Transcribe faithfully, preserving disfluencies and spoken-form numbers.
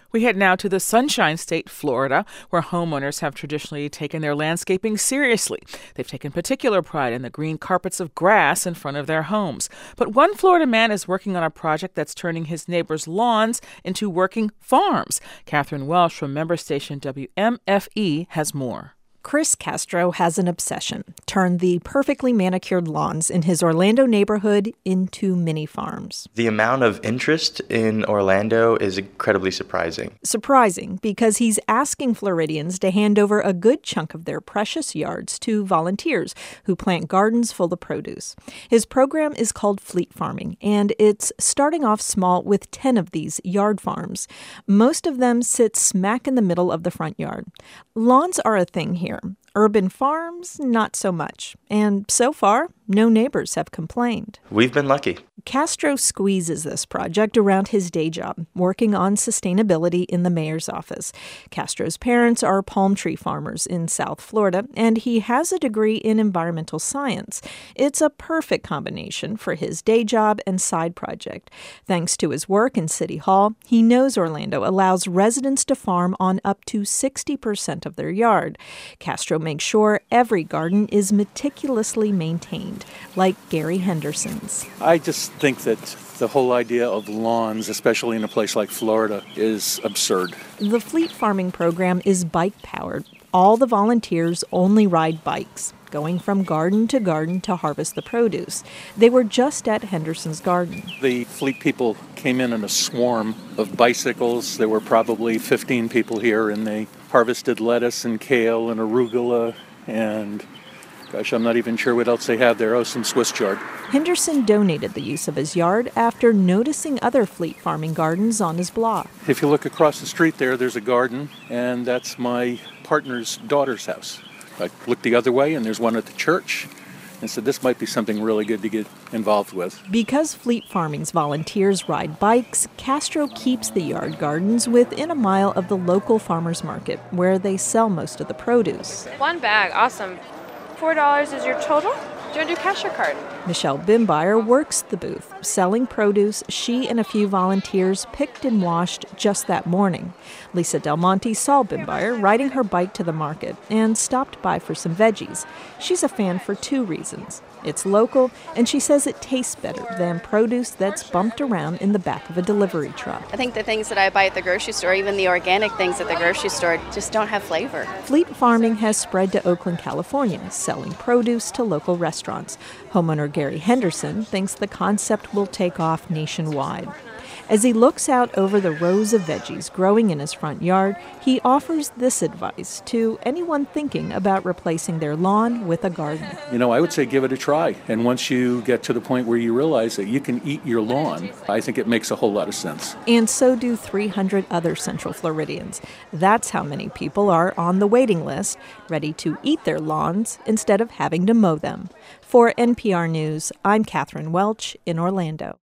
We head now to the Sunshine State, Florida, where homeowners have traditionally taken their landscaping seriously. They've taken particular pride in the green carpets of grass in front of their homes. But one Florida man is working on a project that's turning his neighbors' lawns into working farms. Catherine Welsh from member station W M F E has more. Chris Castro has an obsession: turn the perfectly manicured lawns in his Orlando neighborhood into mini farms. The amount of interest in Orlando is incredibly surprising. Surprising because he's asking Floridians to hand over a good chunk of their precious yards to volunteers who plant gardens full of produce. His program is called Fleet Farming, and it's starting off small with ten of these yard farms. Most of them sit smack in the middle of the front yard. Lawns are a thing here. Urban farms, not so much. And so far, no neighbors have complained. We've been lucky. Castro squeezes this project around his day job, working on sustainability in the mayor's office. Castro's parents are palm tree farmers in South Florida, and he has a degree in environmental science. It's a perfect combination for his day job and side project. Thanks to his work in City Hall, he knows Orlando allows residents to farm on up to sixty percent of their yard. Castro makes sure every garden is meticulously maintained, like Gary Henderson's. I just think that the whole idea of lawns, especially in a place like Florida, is absurd. The Fleet Farming program is bike-powered. All the volunteers only ride bikes, going from garden to garden to harvest the produce. They were just at Henderson's garden. The Fleet people came in in a swarm of bicycles. There were probably fifteen people here, and they harvested lettuce and kale and arugula and, gosh, I'm not even sure what else they have there. Oh, some Swiss chard. Henderson donated the use of his yard after noticing other Fleet Farming gardens on his block. If you look across the street there, there's a garden, and that's my partner's daughter's house. I looked the other way, and there's one at the church, and said this might be something really good to get involved with. Because Fleet Farming's volunteers ride bikes, Castro keeps the yard gardens within a mile of the local farmers market, where they sell most of the produce. One bag, awesome. four dollars is your total? Do you want to do cash or card? Michelle Bimbeyer works the booth, selling produce she and a few volunteers picked and washed just that morning. Lisa Del Monte saw Bimbeyer riding her bike to the market and stopped by for some veggies. She's a fan for two reasons. It's local, and she says it tastes better than produce that's bumped around in the back of a delivery truck. I think the things that I buy at the grocery store, even the organic things at the grocery store, just don't have flavor. Fleet Farming has spread to Oakland, California, selling produce to local restaurants. Homeowner Gary Henderson thinks the concept will take off nationwide. As he looks out over the rows of veggies growing in his front yard, he offers this advice to anyone thinking about replacing their lawn with a garden. You know, I would say give it a try. And once you get to the point where you realize that you can eat your lawn, I think it makes a whole lot of sense. And so do three hundred other Central Floridians. That's how many people are on the waiting list, ready to eat their lawns instead of having to mow them. For N P R News, I'm Catherine Welch in Orlando.